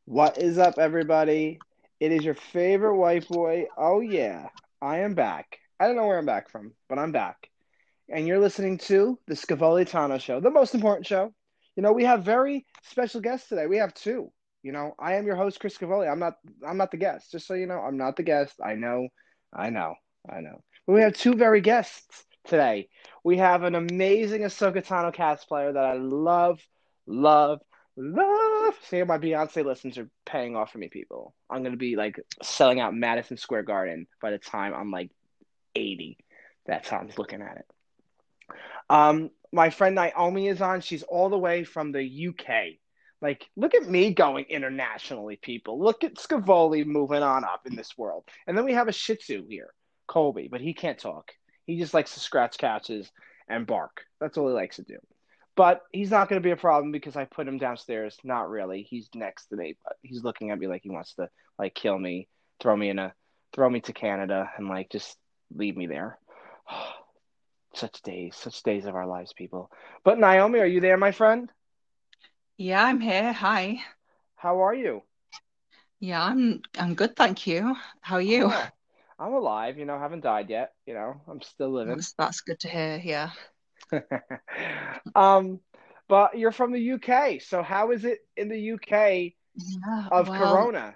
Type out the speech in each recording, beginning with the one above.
What is up, everybody? It is your favorite white boy. Oh, yeah, I am back. I don't know where I'm back from, but I'm back. And you're listening to the Scavoli Tano Show, the most important show. We have very special guests today. We have two. I am your host, Chris Scavoli. I'm not the guest. Just so you know, I'm not the guest. I know, I know. But we have two very guests today. We have an amazing Ahsoka Tano cast player that I love, love, love. See, my Beyonce listens are paying off for me, people. I'm gonna be like selling out Madison Square Garden by the time I'm like 80. That's how I'm looking at it. My friend Naomi is on. She's all the way from the UK. Like, look at me going internationally, people. Look at Scavoli moving on up in this world. And then we have a Shih Tzu here, Colby, but he can't talk. He just likes to scratch couches and bark. That's all he likes to do. But he's not going to be a problem because I put him downstairs. Not really. He's next to me, but he's looking at me like he wants to like kill me, throw me to Canada, and like just leave me there. Such days of our lives, people. But Naomi, are you there, my friend? Yeah, I'm here. Hi. How are you? Yeah, I'm good, thank you. How are you? Oh, I'm alive, haven't died yet, I'm still living. That's good to hear. Yeah. um, but you're from the UK, so how is it in the UK Yeah, of Corona?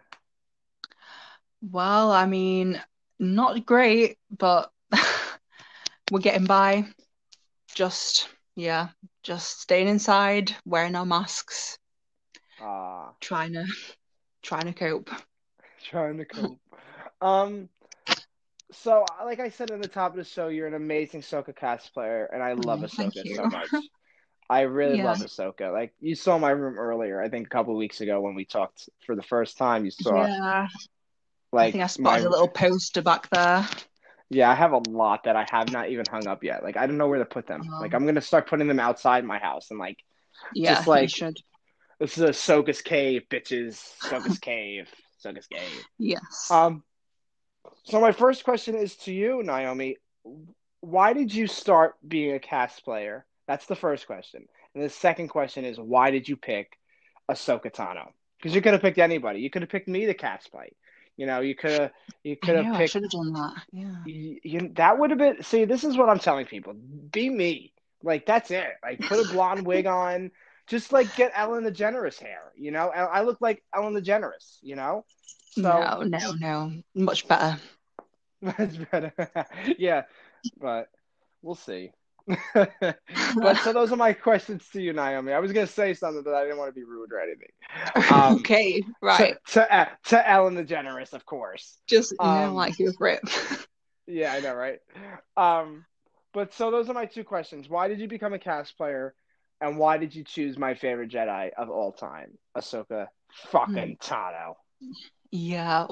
I mean, not great, but we're getting by. Just yeah, just staying inside, wearing our masks, Ah, trying to trying to cope. trying to cope. Um, so like I said in the top of the show, you're an amazing Ahsoka cosplayer, and I love Oh, thank Ahsoka so you. much. I really Yeah. love Ahsoka. Like you saw my room earlier, I think a couple of weeks ago when we talked for the first time. You saw Yeah. I think like I spotted my a little poster back there. yeah. I have a lot that I have not even hung up yet. Like I don't know where to put them. Like Um, I'm gonna start putting them outside my house and like yeah, just you like should. this is Ahsoka's cave, bitches. Ahsoka's cave. Ahsoka's cave. Yes. Um. So my first question is to you, Naomi. Why did you start being a cast player? That's the first question. And the second question is why did you pick Ahsoka Tano? Because you could have picked anybody. You could have picked me to cast play. You I could have know, I picked should have done that. Yeah. that would have been. See, this is what I'm telling people. Be me. Like that's it. Like put a blonde wig on. Just like get Ellen DeGeneres hair. I look like Ellen DeGeneres. So No, no, no. Much better. that's better. Yeah, but we'll see. But so those are my questions to you, Naomi. I was gonna say something, but I didn't want to be rude or anything. Um, Okay, to right. to Ellen DeGeneres, of course. Just, Um, like go for it. yeah, I know, right? Um, but so those are my two questions. Why did you become a cast player, and why did you choose my favorite Jedi of all time, Ahsoka Hmm. fucking Tano? Yeah,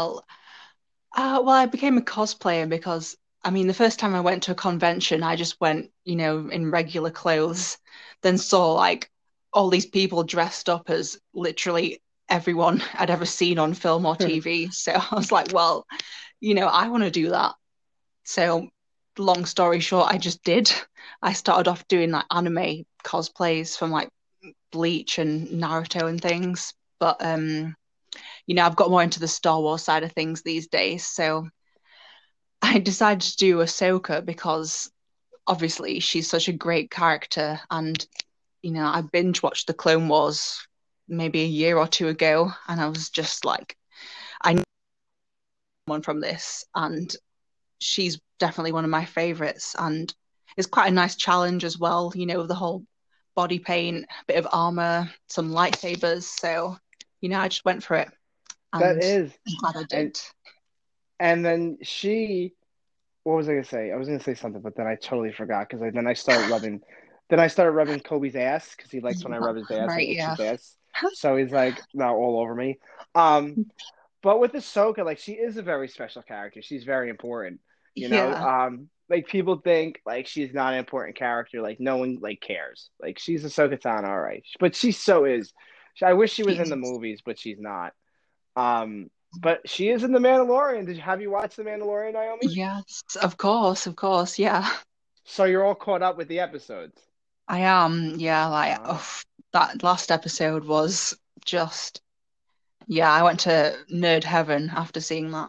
I became a cosplayer because I mean, the first time I went to a convention, I just went, in regular clothes, then saw like all these people dressed up as literally everyone I'd ever seen on film or TV. So I was like, well, I want to do that. So, long story short, I just did. I started off doing like anime cosplays from like Bleach and Naruto and things. But I've got more into the Star Wars side of things these days. So I decided to do Ahsoka because obviously she's such a great character. And, I binge watched the Clone Wars maybe a year or two ago, and I was just like, I know one from this. And she's definitely one of my favorites. And it's quite a nice challenge as well, the whole body paint, bit of armor, some lightsabers. So, I just went for it That and is, I'm glad I and did. and then she what was I gonna say? I was gonna say something, but then I totally forgot because then I started rubbing Kobe's ass because he likes when I rub his ass and Right, itch yeah. his ass. So he's like now all over me. Um, but with Ahsoka, like she is a very special character. She's very important. Yeah. Like people think like she's not an important character. Like no one like cares. Like she's Ahsoka Tano, all right, but she so is. I wish she was She in the is. movies, but she's not. But she is in The Mandalorian. Have you watched The Mandalorian, Naomi? Yes, of course, yeah. So you're all caught up with the episodes. I am, yeah, like Ah, that last episode was just Yeah, I went to nerd heaven after seeing that.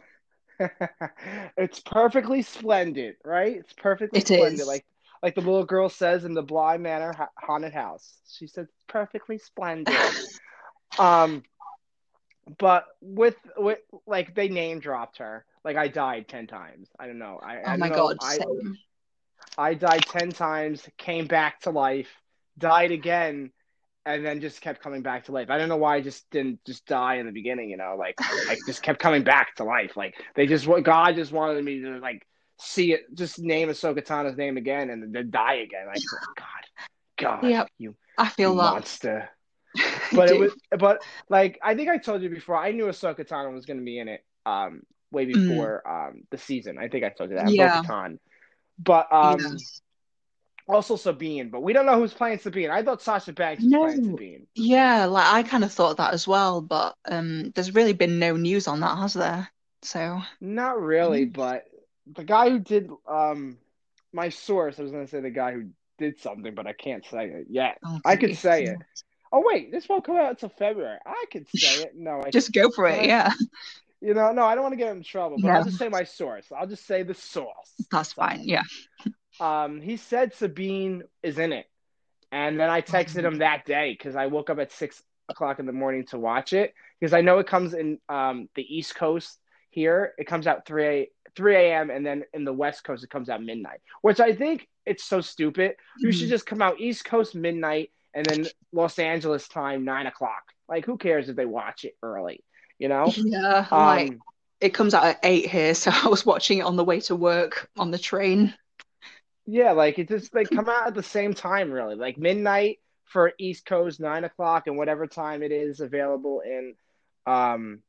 It's perfectly splendid, right? It's perfectly It splendid, is. like the little girl says in the Bly Manor haunted house. She said, "It's perfectly splendid." Um, but with like they name dropped her. Like I died 10 times. I don't know. Oh I don't my know. God, same. I died 10 times, came back to life, died again, and then just kept coming back to life. I don't know why I just didn't just die in the beginning, like just kept coming back to life. Like they just God just wanted me to like see it, just name Ahsoka Tano's name again and then die again. Like God, Yep, I you feel that. monster. I do. But like I think I told you before, I knew Ahsoka Tano was going to be in it way Mm, before the season. I think I told you that, and Bo yeah, Katan. But yes. also Sabine, but we don't know who's playing Sabine. I thought Sasha Banks was playing No, Sabine. yeah, like I kind of thought that as well, but there's really been no news on that, has there? So, Not really, yeah. but the guy who did my source, I was gonna say the guy who did something, but I can't say it yet. Oh, I could geez. say it. Oh wait, this won't come out until February. I could say it. No, I Just go for can it, I yeah. no, I don't want to get in trouble, but I'll No, just say my source. I'll just say the source. that's That's fine, all. yeah. He said Sabine is in it. And then I texted him that day because I woke up at 6 o'clock in the morning to watch it because I know it comes in the East Coast here. It comes out 3 a.m. and then in the West Coast it comes out midnight, which I think it's so stupid. You should Mhm. just come out East Coast midnight and then Los Angeles time 9 o'clock. Like who cares if they watch it early, you know? Yeah, like Um, it comes out at 8 here, so I was watching it on the way to work on the train. yeah, like it just like come out at the same time, really, like midnight for East Coast, 9 o'clock, and whatever time it is available in um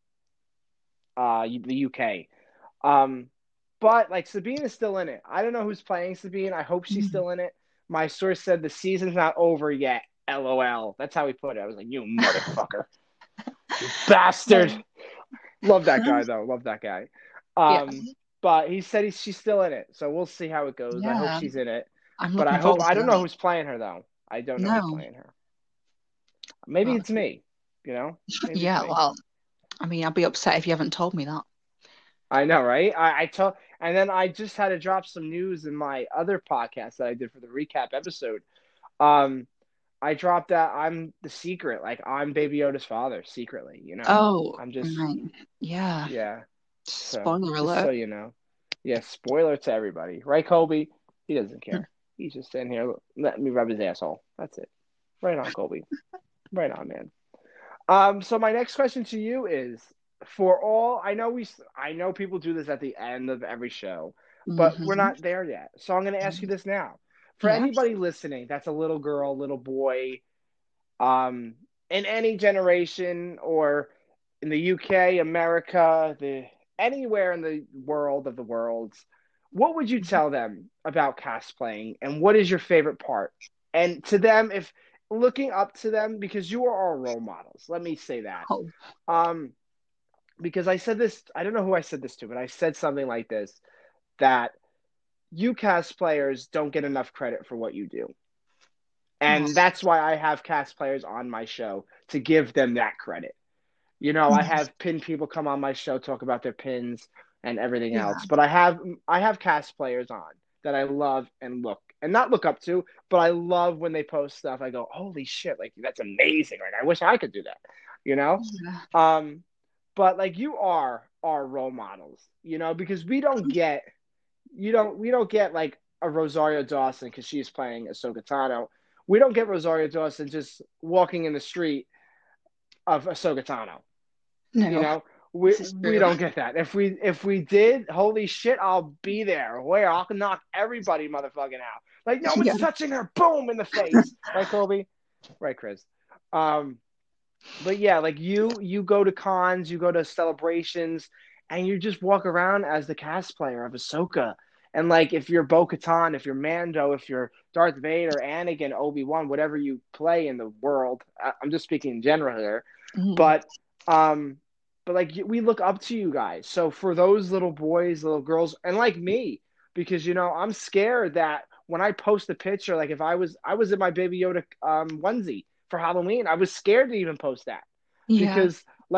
the UK. Um, but like Sabine is still in it. I don't know who's playing Sabine. I hope she's Mhm. still in it. My source said the season's not over yet. LOL. That's how he put it. I was like, you motherfucker, you bastard. Um, Love that guy though. Love that guy. yeah, Um, but he said she's still in it, so we'll see how it goes. I hope yeah, she's in it. I'm But looking forward I to don't know that. who's playing her though. I don't know who's No, playing her. Maybe but it's me. You know, maybe it's yeah, me. well, I mean, I'd be upset if you haven't told me that. I know, right? I told, and then I just had to drop some news in my other podcast that I did for the recap episode. Um, I dropped that I'm the secret, like I'm Baby Yoda's father secretly. Oh, I'm just, right. Yeah. yeah. So Spoiler just so alert. you know, yeah. Spoiler to everybody, right, Colby? He doesn't care. He's just sitting here letting me rub his asshole. That's it. Right on, Colby. Right on, man. So my next question to you is for all I know people do this at the end of every show, but we're Hmm. not there yet. So I'm going to ask you this now. For Yeah. anybody listening that's a little girl, little boy, um, in any generation or in the UK, America, the anywhere in the world of the worlds, what would you tell them about cosplaying and what is your favorite part? And to them, if looking up to them because you are our role models, let me say that. Oh, Um, because I said this, I don't know who I said this to, but I said something like this that you cosplayers don't get enough credit for what you do. oh, And that's why I have cosplayers on my show to give them that credit. I have pin people come on my show talk about their pins and everything yeah. else. But I have cast players on that I love and not look up to, but I love when they post stuff. I go, holy shit, like that's amazing. Like I wish I could do that, you know? Yeah. Um, but like you are our role models, because we don't get like a Rosario Dawson because she's playing Ahsoka Tano. We don't get Rosario Dawson just walking in the street of Ahsoka Tano. You No, know, this is we true. don't get that. If we did, holy shit, I'll be there. Where I'll knock everybody motherfucking out. Like no Yeah. one's touching her. Boom in the face. Right, Colby? Right, Chris. Um, but yeah, like you go to cons, you go to celebrations, and you just walk around as the cosplayer of Ahsoka. And like if you're Bo Katan, if you're Mando, if you're Darth Vader, Anakin, Obi-Wan, whatever you play in the world, I'm just speaking in general here. Mm. But um, but like we look up to you guys. So for those little boys, little girls, and like me, because I'm scared that when I post a picture, like if I was in my Baby Yoda onesie for Halloween, I was scared to even post that Yeah. because like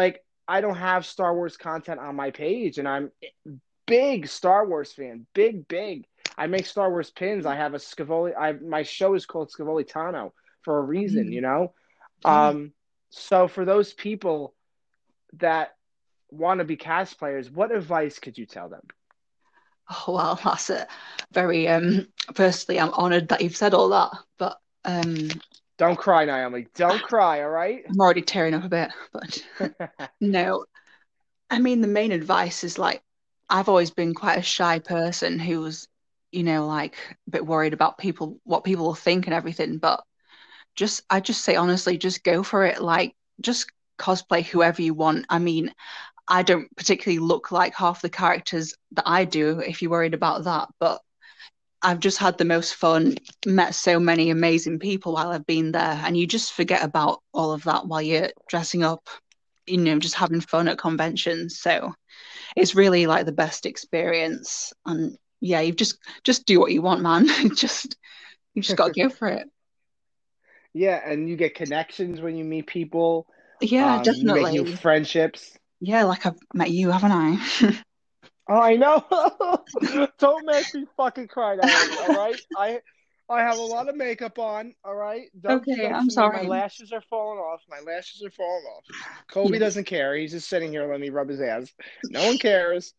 I don't have Star Wars content on my page, and I'm big Star Wars fan, big, big. I make Star Wars pins. I have a Scavoli. My show is called Scavoli Tano for a reason, you know. Yeah. So for those people that want to be cast players, what advice could you tell them? Oh, well, that's it. Very firstly, I'm honored that you've said all that, but Don't cry, Naomi. Don't cry, all right? I'm already tearing up a bit. But no, I mean the main advice is like I've always been quite a shy person who was, like a bit worried about what people will think and everything, but I just say honestly, just go for it. Like just cosplay whoever you want. I mean, I don't particularly look like half the characters that I do, if you're worried about that, but I've just had the most fun, met so many amazing people while I've been there, and you just forget about all of that while you're dressing up, just having fun at conventions. So it's really like the best experience. And yeah, you just do what you want, man. Just you just got to go for it. Yeah, and you get connections when you meet people. Yeah, You make new definitely. friendships. Yeah, like I've met you, haven't I? Oh, I know. Don't make me fucking cry, Naomi. All right, I have a lot of makeup on. All right, Okay, don't I'm see me. My sorry. lashes are falling off. My lashes are falling off. Kobe Yeah. doesn't care. He's just sitting here letting me rub his ass. No one cares.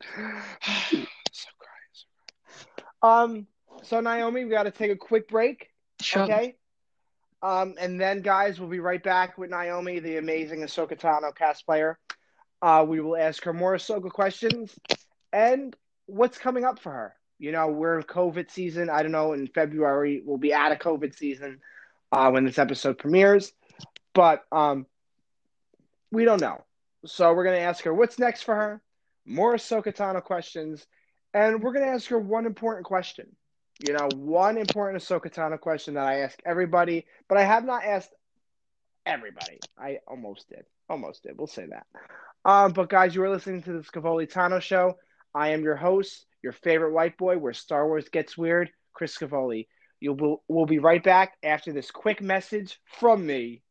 So cry. So Naomi, we got to take a quick break. Sure. Okay. And then guys, we'll be right back with Naomi, the amazing Ahsoka Tano cast player. We will ask her more Ahsoka questions and what's coming up for her. You know, we're in COVID season. I don't know, in February, we'll be out of COVID season when this episode premieres. But we don't know. So we're going to ask her what's next for her, more Ahsoka Tano questions, and we're going to ask her one important question. You know, one important Ahsoka Tano question that I ask everybody, but I have not asked everybody. I almost did. Almost did. We'll say that. But guys, you are listening to the Scavoli Tano Show. I am your host, your favorite white boy, where Star Wars gets weird, Chris Scavoli. We'll be right back after this quick message from me.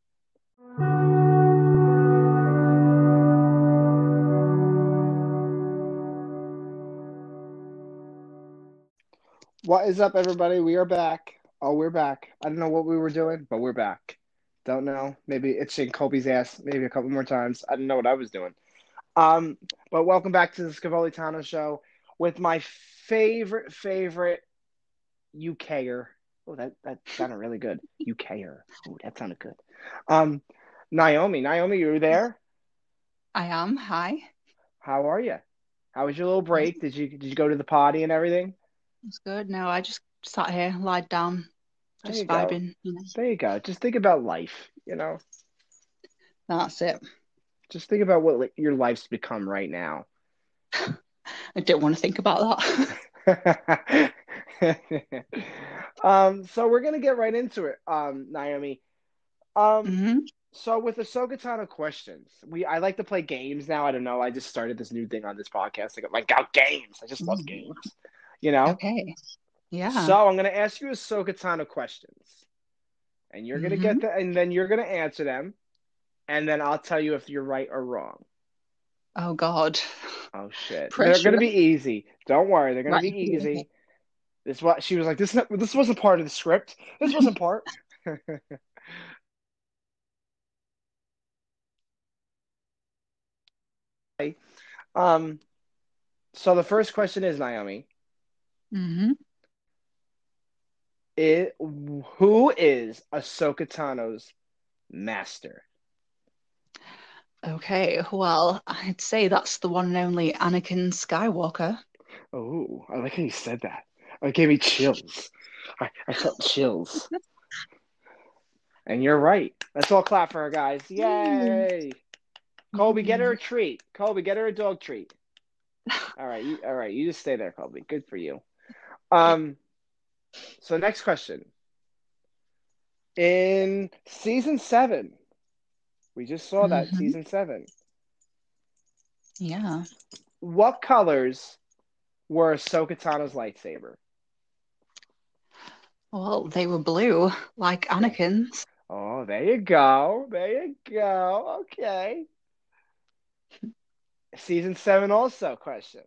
What is up, everybody? We are back. Oh, we're back. I don't know what we were doing, but we're back. Don't know. Maybe itching Colby's ass maybe a couple more times. I didn't know what I was doing. Um, but welcome back to the Scavoli Tano Show with my favorite UKer. Oh, that sounded really good. UKer. Oh, that sounded good. Um, Naomi. Naomi, you there? I am. Hi. How are you? How was your little break? Did you go to the potty and everything? It's good. No, I just sat here, lied down, There you just go. vibing. There you go. Just think about life, you know? That's it. Just think about what your life's become right now. I don't want to think about that. So we're gonna get right into it, Naomi. Um, hmm so with Ahsoka Tano questions, I like to play games now. I don't know. I just started this new thing on this podcast. Like out games. I just love games. You know. Okay. Yeah. So I'm gonna ask you Ahsoka Tano questions, and you're gonna hmm get the, and then you're gonna answer them, and then I'll tell you if you're right or wrong. Oh God. Oh shit! They're Pressure. gonna be easy. Don't worry. They're gonna Right. be Okay. easy. This what she was like. This wasn't part of the script. This wasn't part. um. So the first question is Naomi. hmm Who is Ahsoka Tano's master? Okay. Well, I'd say that's the one and only Anakin Skywalker. Oh, I like how you said that. It gave me chills. I felt chills. And you're right. Let's all clap for her, guys. Mm. Yay! Colby, get her Mm. a treat. Colby, get her a dog treat. All right. You just stay there, Colby. Good for you. Um. So next question. In season 7, we just saw that hmm season 7. Yeah. What colors were Ahsoka Tano's lightsaber? Well, they were blue, like They. Anakin's. Oh, there you go. There you go. Okay. Season 7 also question.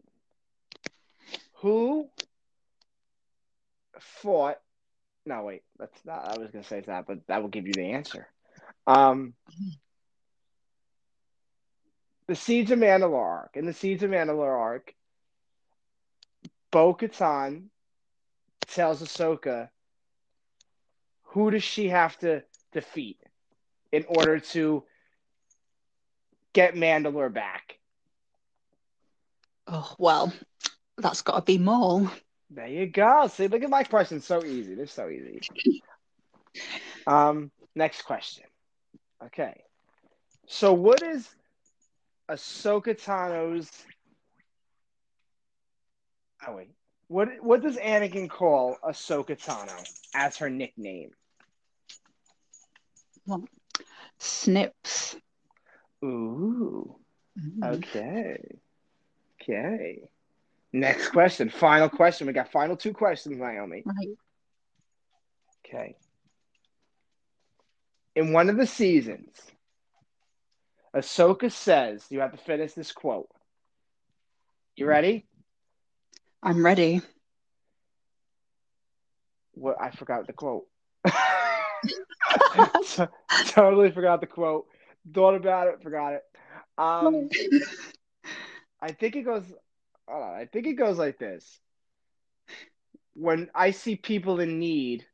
Who fought? No, wait. That's not. I was gonna say that, but that will give you the answer. Um, the Siege of Mandalore arc. In the Siege of Mandalore arc, Bo-Katan tells Ahsoka who does she have to defeat in order to get Mandalore back. Oh, well, that's got to be Maul. There you go. See, look at my questions. So easy. They're so easy. Next question. Okay. So what is Ahsoka Tano's? Oh wait. What does Anakin call Ahsoka Tano as her nickname? What? Snips. Ooh. Mm. Okay. Okay. Next question. Final question. We got final 2 questions, Naomi. Right. Okay. In one of the seasons, Ahsoka says, you have to finish this quote. You ready? I'm ready. What I forgot the quote. Totally forgot the quote. Thought about it, forgot it. Um, I think it goes. Hold on, I think it goes like this. When I see people in need,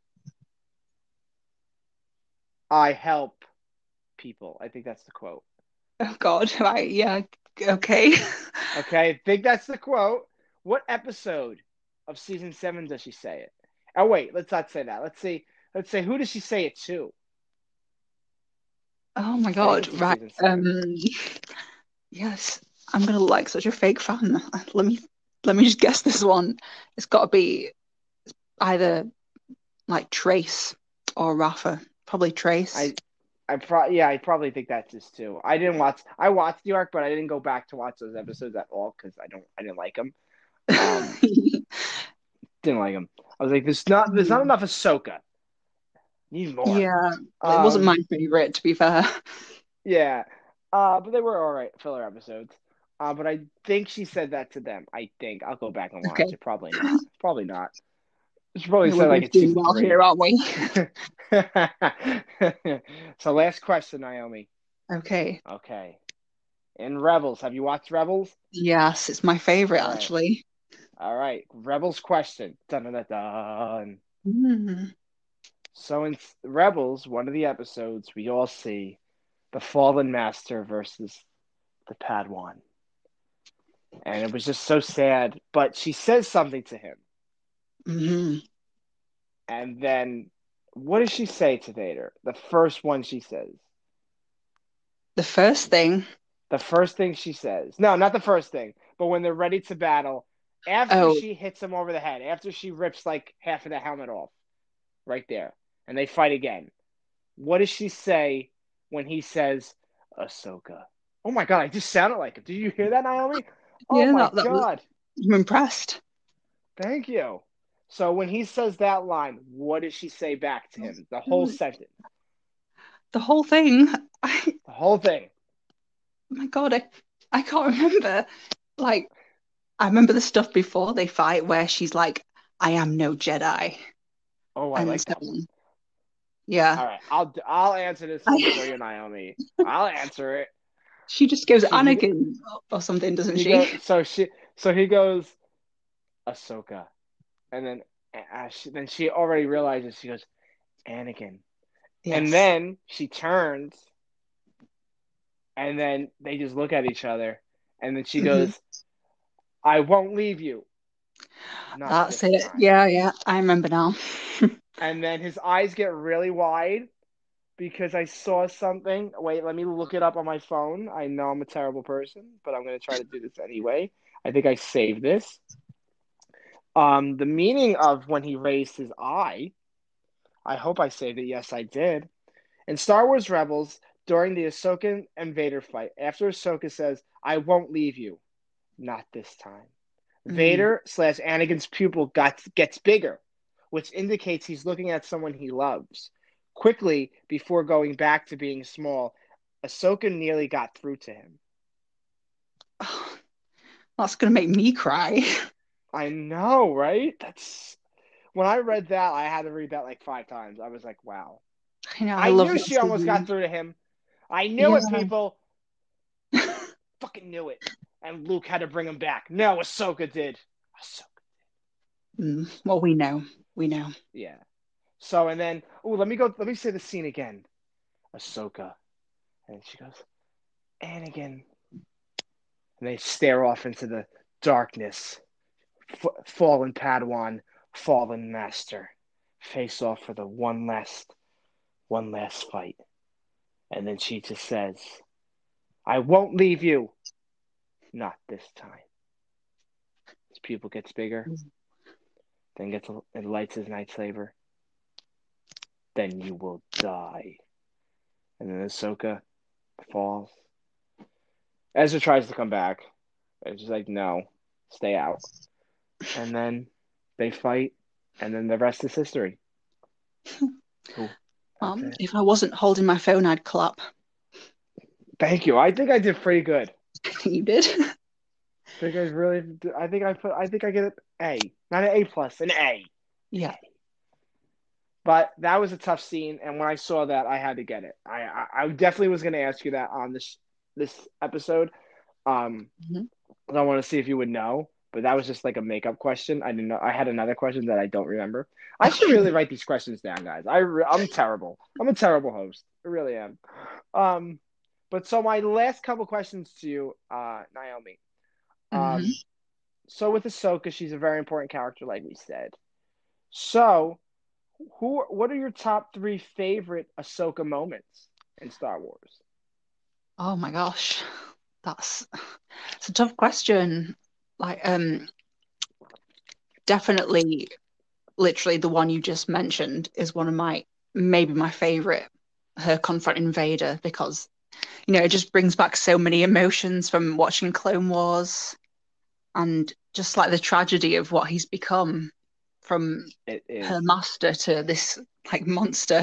I help people. I think that's the quote. Oh God. Right. Yeah. Okay. Okay, I think that's the quote. What episode of season 7 does she say it? Oh wait, let's not say that. Let's see. Let's say who does she say it to? Oh my I think God. it's in Right. season 7. Yes. I'm gonna look like such a fake fan. Let me just guess this one. It's got to be either like Trace or Rafa. Probably Trace. I I probably think that's just too. I watched the arc, but I didn't go back to watch those episodes at all because I didn't like them. Um, didn't like them. I was like, there's not enough Ahsoka. Need more. Yeah, it wasn't my Um, favorite, to be fair. yeah. But they were all right filler episodes. But I think she said that to them. I think I'll go back and watch Okay, it. Probably not. Probably not. She probably yeah, we're said like both it's doing season well here, 3. aren't we? So last question, Naomi. Okay. Okay. In Rebels, have you watched Rebels? Yes, it's my favorite All right. actually. All right. Rebels question. Dun, dun, dun, dun. Mm. So in Rebels, one of the episodes, we all see the Fallen Master versus the Padawan. And it was just so sad. But she says something to him. Hmm. And then what does she say to Vader? The first one she says. The first thing. The first thing she says. No, not the first thing. But when they're ready to battle, after Oh, she hits him over the head, after she rips like half of the helmet off, right there, and they fight again. What does she say when he says Ahsoka? Oh my god, I just sounded like it. Did you hear that, Naomi? Oh yeah, my that was. god. I'm impressed. Thank you. So when he says that line, what does she say back to him? The whole sentence. The whole thing. I, The whole thing. oh my God, I can't remember. Like, I remember the stuff before they fight where she's like, "I am no Jedi," Oh, I and like so that one. yeah. All right, I'll answer this one for you, Naomi. I'll answer it. She just goes She he Anakin or something, doesn't he she? goes so he goes Ahsoka, and then then she already realizes she goes Anakin, and Yes. then she turns, and then they just look at each other, and then she Hmm. goes, "I won't leave you, not That's this it. time." Yeah, yeah. I remember now. And then his eyes get really wide because I saw something. Wait, let me look it up on my phone. I know I'm a terrible person, but I'm going to try to do this anyway. I think I saved this. The meaning of when he raised his eye, I hope I saved it. Yes, I did. In Star Wars Rebels, during the Ahsoka and Vader fight, after Ahsoka says, "I won't leave you, not this time," Mm. Vader slash Anakin's pupil gets bigger, which indicates he's looking at someone he loves. Quickly, before going back to being small, Ahsoka nearly got through to him. That's gonna make me cry. I know, right? That's when I read that, I had to read that like 5 times. I was like, wow. You know, I I love knew that she almost got scene. through to him. I knew Yeah. it, people. Fucking knew it. And Luke had to bring him back. No, Ahsoka did. Ahsoka. Well, we know. We know. Yeah. So and then, oh, let me go. Let me say the scene again. Ahsoka, and she goes, Anakin, and they stare off into the darkness. Fallen Padawan, fallen master, face off for the one last fight. And then she just says, "I won't leave you, not this time." His pupil gets bigger, then gets and lights his lightsaber. Then you will die. And then Ahsoka falls. Ezra tries to come back. And she's like, no, stay out. And then they fight, and then the rest is history. Cool. That's it. If I wasn't holding my phone, I'd clap. Thank you. I think I did pretty good. You did. I think I really. I think I put. I think I get an A, not an A plus, an A. Yeah. But that was a tough scene, and when I saw that, I had to get it. I definitely was going to ask you that on this episode. Mhm. I want to see if you would know, but that was just like a makeup question. I didn't know. I had another question that I don't remember. I should really write these questions down, guys. I'm terrible. I'm a terrible host. I really am. Um, but so my last couple questions to you, Naomi. Mhm. So with Ahsoka, she's a very important character, like we said. So what are your top three favorite Ahsoka moments in Star Wars? Oh my gosh, that's it's a tough question. Like, definitely, literally, the one you just mentioned is one of my maybe my favorite. Her confronting Vader because it just brings back so many emotions from watching Clone Wars and just like the tragedy of what he's become from It is. her master to this like monster.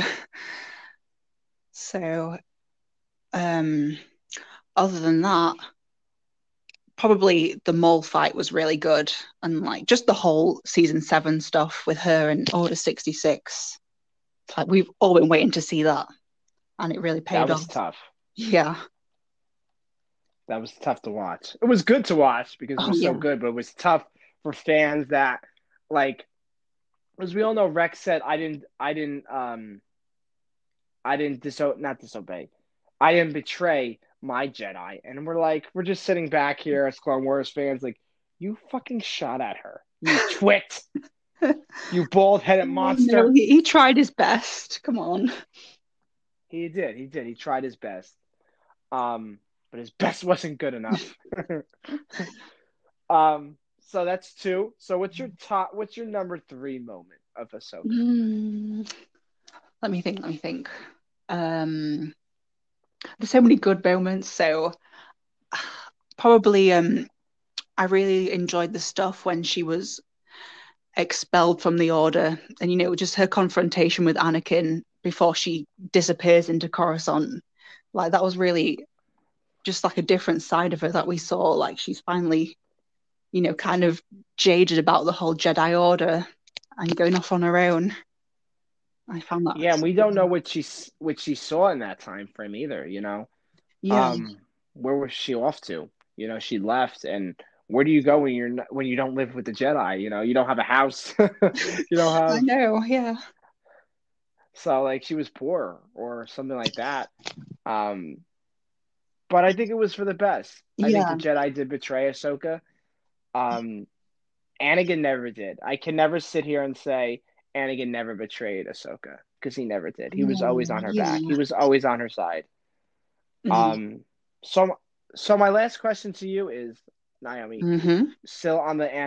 So, um, other than that, probably the mole fight was really good, and like just the whole season 7 stuff with her and Order 66. It's like we've all been waiting to see that, and it really That paid off. was tough. Yeah. That was tough to watch. It was good to watch because it Oh was so yeah. good, but it was tough for fans that like as we all know, Rex said I didn't not disobey. I didn't betray my Jedi. And we're just sitting back here as Clone Wars fans, like, you fucking shot at her. You twit. You bald headed No, monster. he tried his best. Come on. He did. He did. He tried his best. But his best wasn't good enough. So that's two. So what's your number three moment of Ahsoka? Mm, let me think. Let me think. Um, there's so many good moments. So probably I really enjoyed the stuff when she was expelled from the order and just her confrontation with Anakin before she disappears into Coruscant. Like that was really just like a different side of her that we saw. Like she's finally, kind of jaded about the whole Jedi Order and going off on her own. I found that Yeah, and we so don't know what she saw in that time frame either, you know. yeah. Um, where was she off to? You know, she left, and where do you go when when you don't live with the Jedi? You know, you don't have a house, you don't I have know, yeah. so like she was poor or something like that. Um, but I think it was for the best. I think the Yeah. Jedi did betray Ahsoka. Um, Anakin never did. I can never sit here and say Anakin never betrayed Ahsoka because he never did. He was always on her back. He Yeah. was always on her side. Mm. Um, so so my last question to you is, Naomi, Mm-hmm. still on the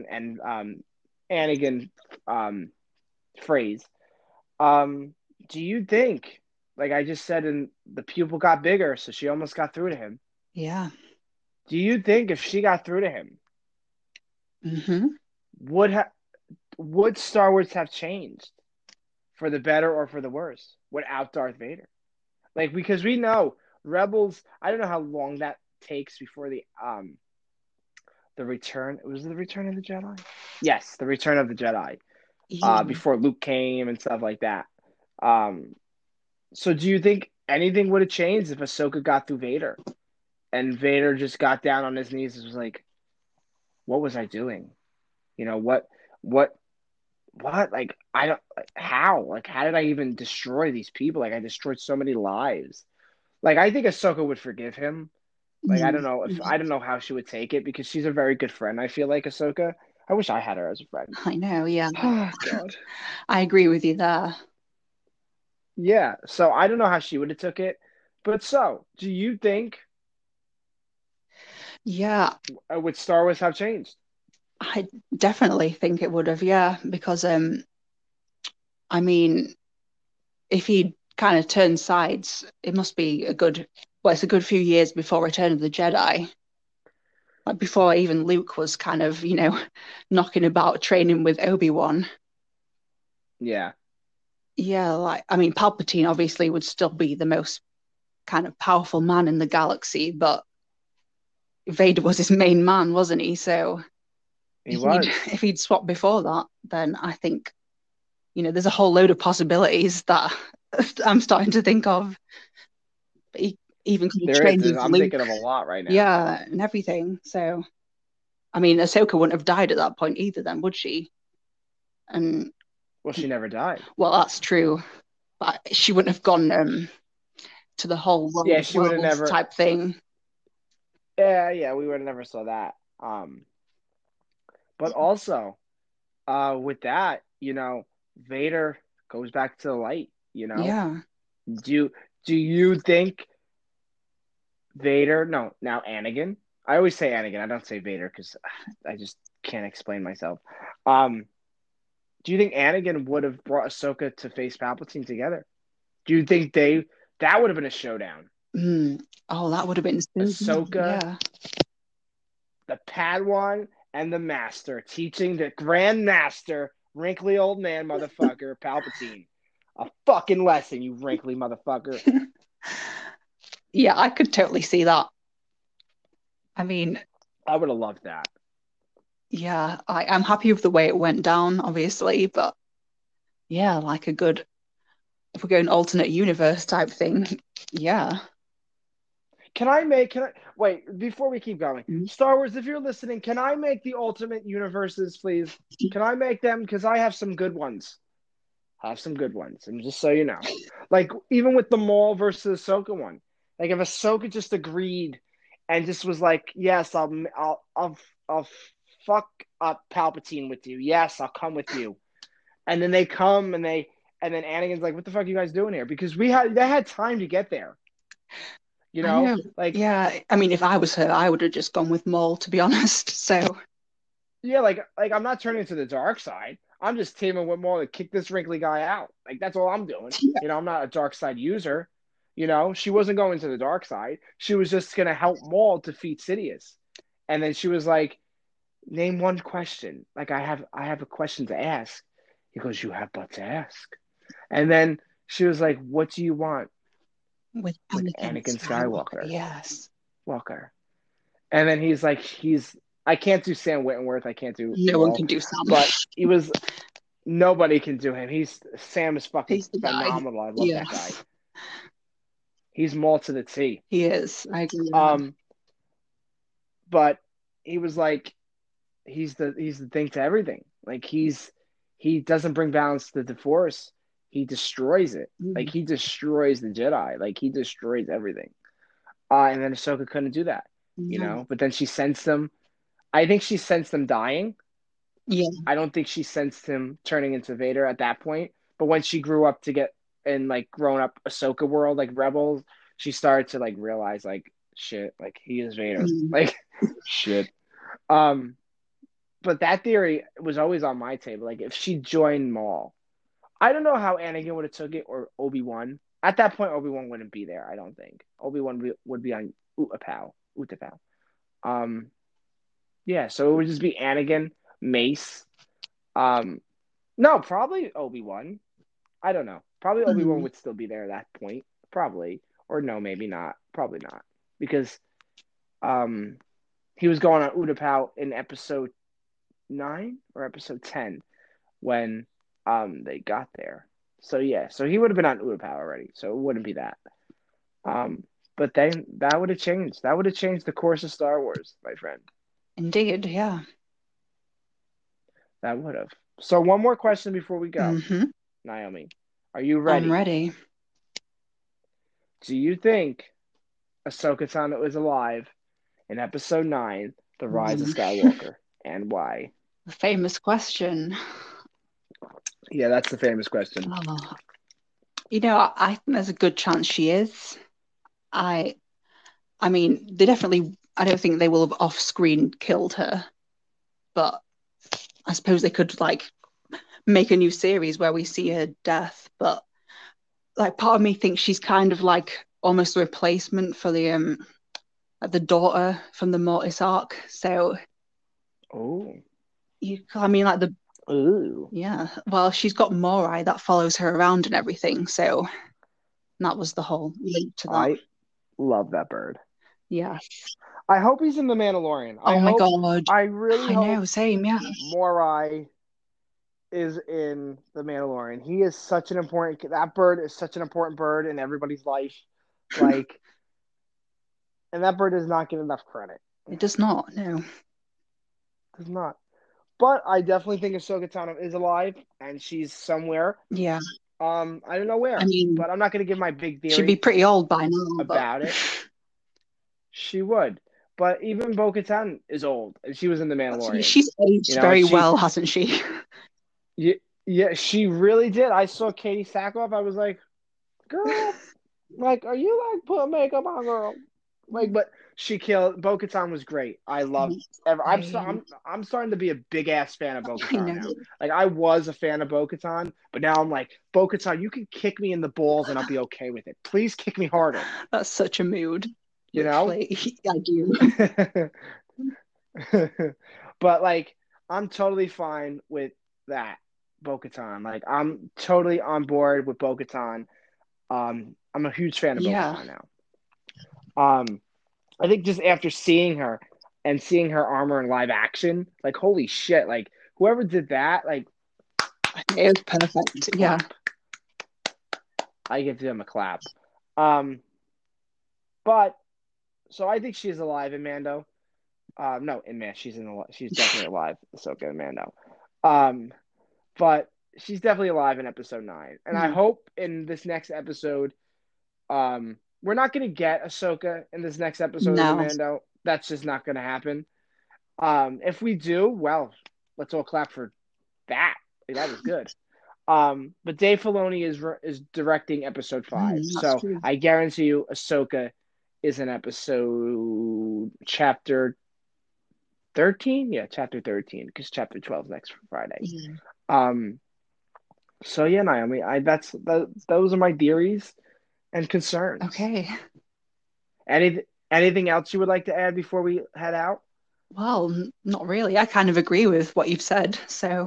Anakin phrase. Um, do you think, like I just said, in the pupil got bigger, so she almost got through to him. Yeah. Do you think if she got through to him, Mm-hmm. would would Star Wars have changed for the better or for the worse without Darth Vader? Like because we know Rebels. I don't know how long that takes the return. Was it the Return of the Jedi? Yes, the Return of the Jedi. Yeah. Before Luke came and stuff like that. Um, so do you think anything would have changed if Ahsoka got through Vader and Vader just got down on his knees and was like, "What was I doing? You know what what like I don't like, how did I even destroy these people? Like I destroyed so many lives. Like I think Ahsoka would forgive him. Like I don't know how she would take it because she's a very good friend. I feel like Ahsoka. I wish I had her as a friend. I know, yeah. Oh God. I agree with you there. Yeah. So I don't know how she would have took it. But so, do you think Yeah, would Star Wars have changed? I definitely think it would have, yeah, because I mean, if he kind of turned sides, it must be it's a good few years before Return of the Jedi. Like before even Luke was kind of, knocking about training with Obi-Wan. Yeah. Yeah, like I mean, Palpatine obviously would still be the most kind of powerful man in the galaxy, but Vader was his main man, wasn't he? So He if he'd was. if he'd swapped before that, then I think, there's a whole load of possibilities that I'm starting to think of. He even could have There is. trained with I'm thinking Luke, of a lot right now. yeah, and everything. So I mean, Ahsoka wouldn't have died at that point either, then would she? And Well, she never died. well, that's true, but she wouldn't have gone to the whole world Yeah, of she would have worlds never. type thing. Yeah, we would have never saw that. But also, with that, Vader goes back to the light. Yeah. Do do you think Vader? No, now Anakin. I always say Anakin. I don't say Vader because I just can't explain myself. Um, do you think Anakin would have brought Ahsoka to face Palpatine together? Do you think that would have been a showdown? Mm. Oh, that would have been so good. Ahsoka, Yeah. the Padawan, and the Master teaching the Grand Master, wrinkly old man motherfucker, Palpatine. A fucking lesson, you wrinkly motherfucker. Yeah, I could totally see that. I mean, I would have loved that. yeah, I'm happy with the way it went down, obviously, but yeah, like a good, if we're going alternate universe type thing, yeah. Can I wait before we keep going? Star Wars, if you're listening, can I make the ultimate universes, please? Can I make them? Because I have some good ones. I have some good ones. And just so you know. Like even with the Maul versus Ahsoka one. Like if Ahsoka just agreed and just was like, yes, I'll fuck up Palpatine with you. Yes, I'll come with you. And then they come and then Anakin's like, what the fuck are you guys doing here? Because they had time to get there. I know. Like Yeah, I mean, if I was her, I would have just gone with Maul, to be honest. So, yeah, like I'm not turning to the dark side. I'm just teaming with Maul to kick this wrinkly guy out. Like that's all I'm doing. I'm not a dark side user. She wasn't going to the dark side. She was just gonna help Maul defeat Sidious. And then she was like, "Name one question. Like I have a question to ask." He goes, "You have but to ask." And then she was like, "What do you want with with Anakin Anakin Skywalker, Skywalker?" yes. Walker. And then he's like, I can't do Sam Wittenworth. I can't do No one Maul, can do Sam. but he was nobody can do him. Sam is fucking He's the guy. phenomenal. I love that guy. Yes, He's Maul to the T. he is. I agree with that. Um, but he was like, he's the thing to everything. Like he doesn't bring balance to the Force. He destroys it. Like Mm. he destroys the Jedi. Like he destroys everything. And then Ahsoka couldn't do that. No. But then she sensed him. I think she sensed him dying. Yeah. I don't think she sensed him turning into Vader at that point. But when she grew up to get in like grown up Ahsoka world, like Rebels, she started to like realize like shit, like he is Vader. Mm. Like shit. Um, but that theory was always on my table. Like if she joined Maul, I don't know how Anakin would have took it or Obi-Wan. At that point, Obi-Wan wouldn't be there. I don't think Obi-Wan would be on Utapau. Um, yeah, so it would just be Anakin, Mace. Um, no, probably Obi-Wan. I don't know. Probably Obi-Wan Mm. would still be there at that point. Probably. Or no, maybe not. Probably not. Because um he was going on Utapau in episode 9 or episode 10 when they got there. So yeah, so he would have been on Utapau already. So it wouldn't be that. But then that would have changed. That would have changed the course of Star Wars, my friend. Indeed, yeah. That would have. So one more question before we go, Mm-hmm. Naomi. Are you I'm ready? ready. Do you think Ahsoka Tano is alive in episode 9, The Rise of Skywalker? And why? The famous question. Yeah, that's the famous question. Oh. You know, I think there's a good chance she is. I mean, they definitely, I don't think they will have off-screen killed her, but I suppose they could like make a new series where we see her death. But like, part of me thinks she's kind of like almost a replacement for the daughter from the Mortis arc. So, Oh, I mean, like ooh, yeah. Well, she's got Morai that follows her around and everything. So that was the whole link to that. I love that bird. Yeah. I hope he's in The Mandalorian. Oh my God. I really I know, hope same, yeah. Morai is in The Mandalorian. He is such an important. That bird is such an important bird in everybody's life. Like, and that bird does not get enough credit. It does not, no. Does not. But I definitely think Ahsoka Tano is alive and she's somewhere. Yeah. I don't know where. I mean, but I'm not going to give my big theory. She'd be pretty old by now. About it. She would. But even Bo-Katan is old, and she was in The Mandalorian. She's aged very well, hasn't she? Yeah, she really did. I saw Katie Sackhoff. I was like, girl, like, are you like putting makeup on, girl? Like, but she killed. Bo-Katan was great. I love. I'm starting to be a big ass fan of Bo-Katan now. Like, I was a fan of Bo-Katan, but now I'm like, Bo-Katan, you can kick me in the balls and I'll be okay with it. Please kick me harder. That's such a mood. You know? I do. But like, I'm totally fine with that, Bo-Katan. Like, I'm totally on board with Bo-Katan. I'm a huge fan of Bo-Katan now. I think just after seeing her and seeing her armor in live action, like, holy shit! Like, whoever did that, like, it was perfect. Yeah, I give them a clap. But so I think she's alive in Mando. No, in Man, she's definitely alive. Ahsoka and Mando. But she's definitely alive in episode 9, and I hope in this next episode, we're not going to get Ahsoka in this next episode of Mando. That's just not going to happen. If we do, well, let's all clap for that. That was good. But Dave Filoni is directing episode 5, so true. I guarantee you, Ahsoka is in episode chapter 13. Yeah, chapter 13, because chapter 12 is next Friday. So yeah, Naomi, those are my theories and concerns. Okay. Anything else you would like to add before we head out? Well, not really. I kind of agree with what you've said. So,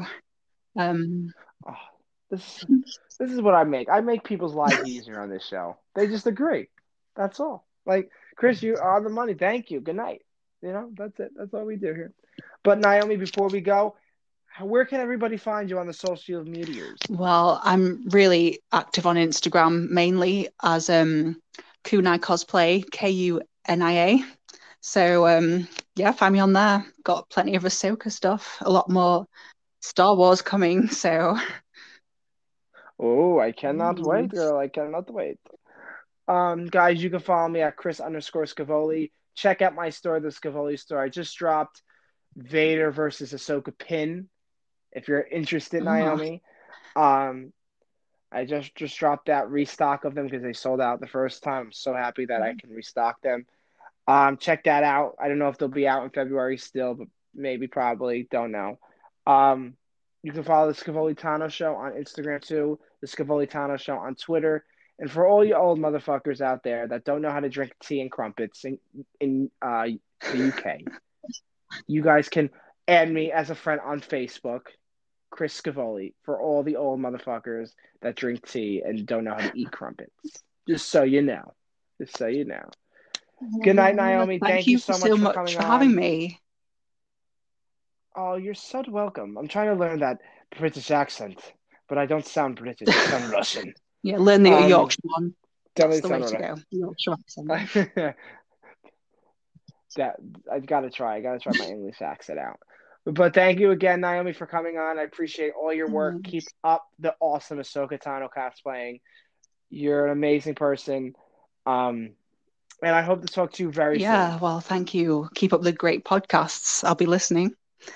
this is what I make. I make people's lives easier on this show. They just agree. That's all. Like, Chris, you are on the money. Thank you. Good night. You know, that's it. That's all we do here. But Naomi, before we go, where can everybody find you on the social medias? Well, I'm really active on Instagram, mainly as Kunai Cosplay, Kunia. So yeah, find me on there. Got plenty of Ahsoka stuff, a lot more Star Wars coming. So, oh, I cannot wait, girl. I cannot wait. Guys, you can follow me at Chris_Scavoli. Check out my store, the Scavoli store. I just dropped Vader versus Ahsoka pin. If you're interested, Naomi, I just dropped that restock of them because they sold out the first time. I'm so happy that I can restock them. Check that out. I don't know if they'll be out in February still, but maybe, probably, don't know. You can follow the Scavoli Tano Show on Instagram too, the Scavoli Tano Show on Twitter. And for all you old motherfuckers out there that don't know how to drink tea and crumpets in the UK, you guys can add me as a friend on Facebook, Chris Scavoli, for all the old motherfuckers that drink tea and don't know how to eat crumpets. Just so you know. Good night, Naomi. Thank Thank you you so so much for much coming for having on. me. Oh, you're so welcome. I'm trying to learn that British accent, but I don't sound British. I sound Russian. Yeah, learn the Um, Yorkshire one. That's definitely the way sound to go. Yorkshire accent. Russian. That I gotta try. I gotta try my English accent out. But thank you again, Naomi, for coming on. I appreciate all your work. Keep up the awesome Ahsoka Tano cosplaying. You're an amazing person. Um, and I hope to talk to you very soon. Yeah, well, thank you. Keep up the great podcasts. I'll be listening.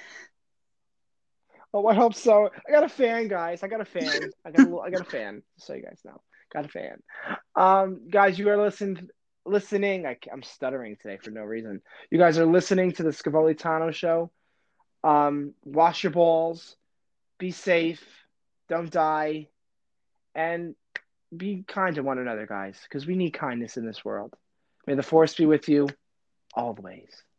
Oh, I hope so. I got a fan, guys. I got a fan. I got a fan. Just so you guys know, got a fan. Guys, you are listening. I'm stuttering today for no reason. You guys are listening to the Scavoli Tano show. Wash your balls. Be safe. Don't die. And be kind to one another, guys, because we need kindness in this world. May the force be with you always.